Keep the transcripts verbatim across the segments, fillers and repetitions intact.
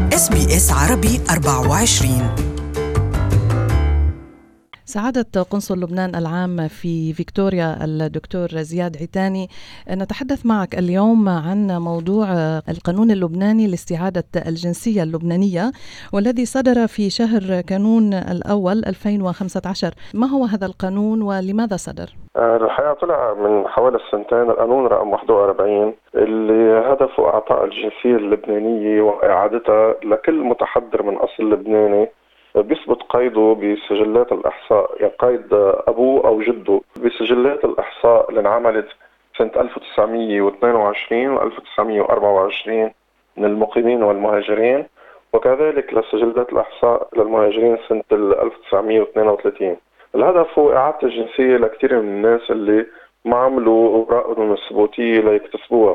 إس بي إس عربي أربعة وعشرين. سعادة قنصل لبنان العام في فيكتوريا الدكتور زياد عيتاني، نتحدث معك اليوم عن موضوع القانون اللبناني لاستعادة الجنسية اللبنانية، والذي صدر في شهر كانون الأول ألفين وخمسة عشر. ما هو هذا القانون ولماذا صدر؟ الحقيقة طلع من حوالي السنتين القانون رقم واحد وأربعين اللي هدفه إعطاء الجنسية اللبنانية وإعادتها لكل متحضر من أصل لبناني بيثبت قيده بسجلات الإحصاء، يعني قيد أبوه أو جده بسجلات الإحصاء اللي انعملت سنة ألف وتسعمية واثنين وعشرين و ألف وتسعمية وأربعة وعشرين من المقيمين والمهاجرين، وكذلك لسجلات الإحصاء للمهاجرين سنة ألف وتسعمية واثنين وثلاثين. الهدف هو إعادة الجنسية لكثير من الناس اللي ما عملوا أوراقهم الثبوتية ليكتسبوها،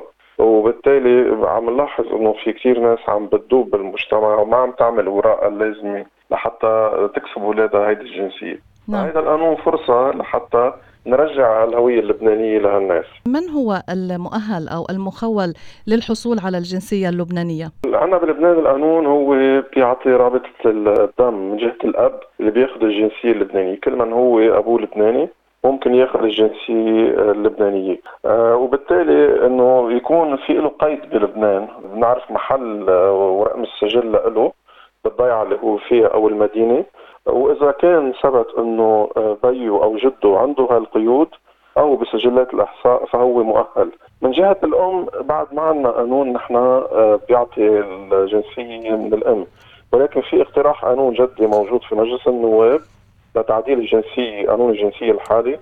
وبالتالي عم نلاحظ إنه في كثير ناس عم بتدوب بالمجتمع وما عم تعمل أوراقها اللازمة لحتى تكسب أولادها هيدي الجنسية. نعم. هذا القانون فرصة لحتى نرجع الهوية اللبنانية لهالناس. من هو المؤهل أو المخول للحصول على الجنسية اللبنانية؟ عنا بلبنان القانون هو بيعطي رابطة الدم من جهة الأب اللي بياخد الجنسية اللبنانية، كل من هو أبوه لبناني ممكن ياخذ الجنسية اللبنانية. آه وبالتالي انه يكون في له قيد بلبنان، بنعرف محل ورقم السجل له بالضيعة اللي هو فيها او المدينة، واذا كان ثبت انه بيه او جده عنده هالقيود او بسجلات الاحصاء فهو مؤهل. من جهة الام بعد ما عندنا قانون نحن بيعطي الجنسية من الام، ولكن في اقتراح قانون جدي موجود في مجلس النواب لتعديل الجنسية، قانون الجنسية الحالي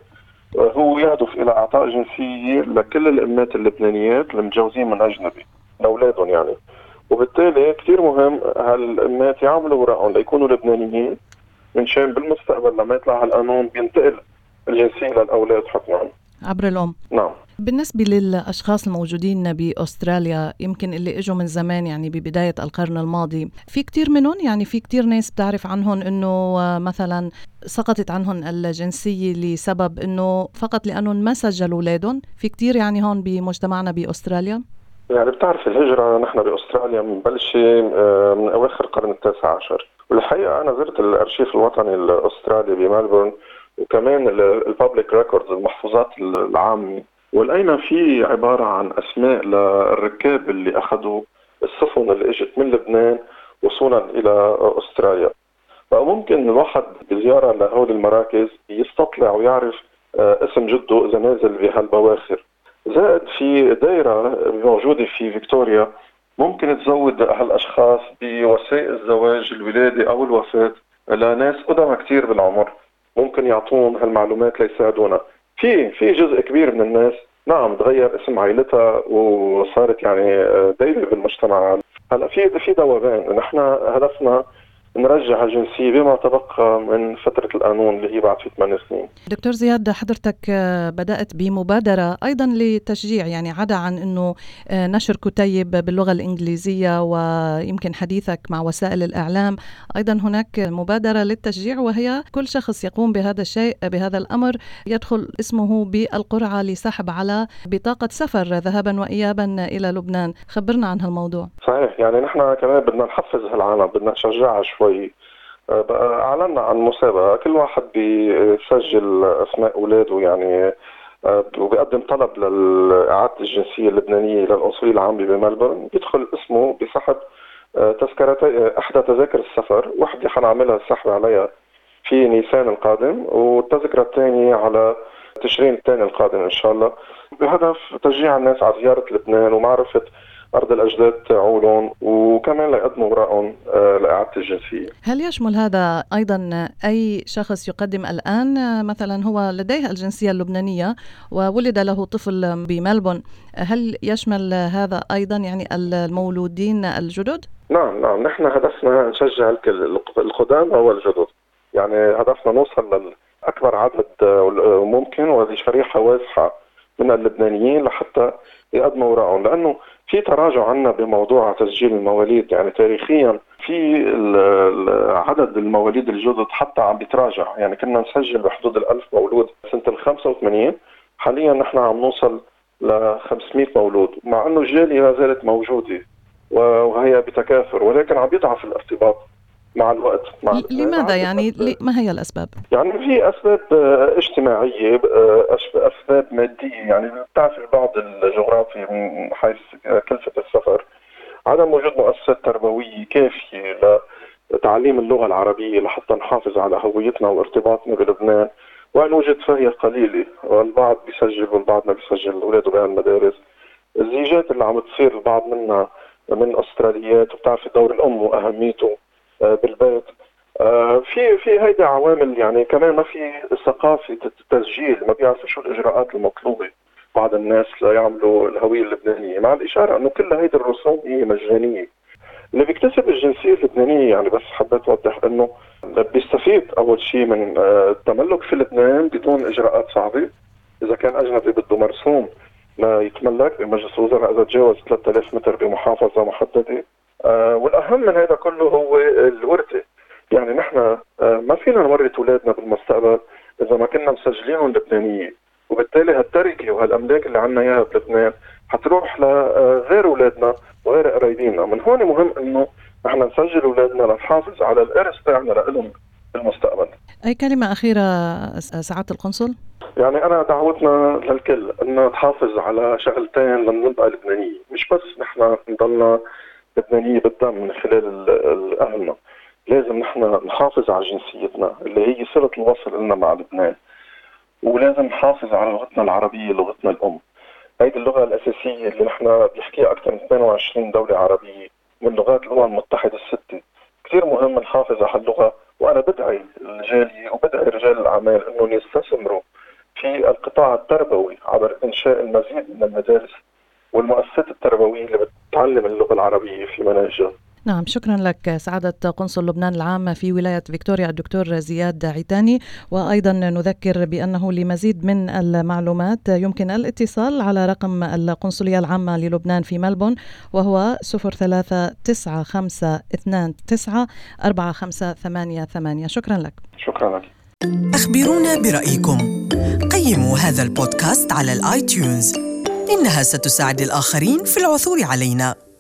هو يهدف إلى إعطاء جنسية لكل الأمات اللبنانيات المتجوزين من أجنبي لأولادهم يعني، وبالتالي كتير مهم هالأمات يعملوا ورقهم ليكونوا لبنانيين من شان بالمستقبل لما يطلع هالقانون بينتقل الجنسية للأولاد حكما عبر الأم. نعم. بالنسبة للأشخاص الموجودين بأستراليا يمكن اللي إجوا من زمان، يعني ببداية القرن الماضي، في كتير منهم، يعني في كتير ناس بتعرف عنهم إنه مثلا سقطت عنهم الجنسية لسبب إنه فقط لأنهم ما سجلوا أولادهم. في كتير يعني هون بمجتمعنا بأستراليا، يعني بتعرف الهجرة نحن بأستراليا مبلشة من أواخر القرن التاسع عشر، والحقيقة أنا زرت الأرشيف الوطني الأسترالي بملبورن وكمان البابليك ريكوردز المحفوظات العامة، ولقينا في عبارة عن أسماء للركاب اللي أخذوا السفن اللي إجت من لبنان وصولا إلى أستراليا. فممكن الواحد بزيارة لهول المراكز يستطلع ويعرف اسم جده إذا نازل بهالبواخر. زائد في دائرة موجودة في فيكتوريا ممكن تزود هالأشخاص بوسائل الزواج، الولادة أو الوفاة لناس قدامى كتير بالعمر، ممكن يعطون هالمعلومات ليساعدونا. في في جزء كبير من الناس نعم تغير اسم عائلتها وصارت يعني دايرة بالمجتمع. هلا في في ذوبان، نحن هدفنا نرجع الجنسية بما تبقى من فترة القانون اللي هي بعد في ثمان سنين. دكتور زياد، حضرتك بدأت بمبادرة أيضا لتشجيع، يعني عدا عن أنه نشر كتيب باللغة الإنجليزية ويمكن حديثك مع وسائل الإعلام، أيضا هناك مبادرة للتشجيع، وهي كل شخص يقوم بهذا الشيء بهذا الأمر يدخل اسمه بالقرعة لسحب على بطاقة سفر ذهابا وإيابا إلى لبنان. خبرنا عن هالموضوع. صحيح، يعني نحن كمان بدنا نحفز هالعالم، بدنا نشجعها شوي. أعلنا عن مسابقة، كل واحد بيسجل أسماء أولاده يعني وبيقدم طلب لإعادة الجنسية اللبنانية للقنصلية العامة بملبورن، بيدخل اسمه بسحب تذكرتي إحدى تذاكر السفر، وحدة حنعملها السحب عليها في نيسان القادم، والتذكرة الثانية على تشرين الثاني القادم إن شاء الله، بهدف تشجيع الناس على زيارة لبنان ومعرفة أرض الأجداد تاعولهم، وكمان ليقدموا وراءهم لإعادة الجنسية. هل يشمل هذا أيضا أي شخص يقدم الآن مثلا هو لديه الجنسية اللبنانية وولد له طفل بملبون، هل يشمل هذا أيضا يعني المولودين الجدد؟ نعم نعم، نحن هدفنا نشجع الكل، القدامى والجدد، يعني هدفنا نوصل لأكبر عدد ممكن، وهذه شريحة واسعة من اللبنانيين لحتى يقدموا وراءهم، لأنه في تراجع عنا بموضوع تسجيل المواليد. يعني تاريخيا في عدد المواليد الجدد حتى عم بيتراجع، يعني كنا نسجل بحدود الألف مولود سنة الخمسة وثمانين، حاليا نحن عم نوصل لخمسمائة مولود، مع أنه الجالية ما زالت موجودة وهي بتكاثر، ولكن عم يضعف الارتباط مع الوقت. مع لماذا يعني؟ ما هي الأسباب؟ يعني في أسباب اجتماعية، أسباب مادية. يعني بتعرف البعض الجغرافي من حيث كلفة السفر، عدم وجود مؤسسات تربوية كافية لتعليم اللغة العربية لحتى نحافظ على هويتنا وارتباطنا بلبنان، وأن وجد فهي قليلة، والبعض بيسجل والبعض ما بيسجل أولاده بهالمدارس. الزيجات اللي عم تصير البعض منها من أستراليات، وبتعرف دور الأم وأهميته بالبيت. في في هيدا عوامل. يعني كمان ما في ثقافة التسجيل، ما بيعرفوا شو الإجراءات المطلوبة بعض الناس ليعملوا الهوية اللبنانية، مع الإشارة أنه كل هيدا الرسوم هي مجانية. اللي بيكتسب الجنسية اللبنانية، يعني بس حبيت أوضح أنه بيستفيد أول شيء من التملك في لبنان بدون إجراءات صعبة. إذا كان أجنبي بده مرسوم لا يتملك بمجلس الوزراء إذا تجاوز ثلاثة آلاف متر بمحافظة محددة. آه والأهم من هذا كله هو الورثة. يعني نحن آه ما فينا نورث أولادنا بالمستقبل إذا ما كنا مسجلينهم لبنانية، وبالتالي هالتركة وهالأملاك اللي عنا إياها بلبنان حتروح لغير أولادنا وغير قرايبينا. من هون مهم إنه نحن نسجل أولادنا لنحافظ على الإرث تاعنا لهم بالمستقبل. أي كلمة أخيرة سعادة القنصل؟ يعني أنا دعوتنا للكل أن نحافظ على شغلتين لنبقى لبنانية، مش بس نحن نضلنا لبنانية بالدم من خلال أهلنا. لازم نحن نحافظ على جنسيتنا اللي هي صلة الوصل لنا مع لبنان، ولازم نحافظ على لغتنا العربية، لغتنا الأم. هيدي اللغة الأساسية اللي نحن بيحكيها أكثر من اثنين وعشرين دولة عربية من لغات الأمم المتحدة الستة. كثير مهم نحافظ على اللغة، وأنا بدعي الجالية وبدعي رجال الأعمال إنهم يستثمروا في القطاع التربوي عبر إنشاء المزيد من المدارس والمؤسسات التربوية اللي بتعلم اللغة العربية في مناهجها. نعم، شكرا لك سعادة قنصل لبنان العام في ولاية فيكتوريا الدكتور زياد عيتاني. وأيضا نذكر بأنه لمزيد من المعلومات يمكن الاتصال على رقم القنصلية العامة للبنان في ملبون، وهو صفر ثلاثة تسعة خمسة اثنان تسعة أربعة خمسة ثمانية ثمانية. شكرا لك. شكرا لك. أخبرونا برأيكم. قيموا هذا البودكاست على الآيتيونز، إنها ستساعد الآخرين في العثور علينا.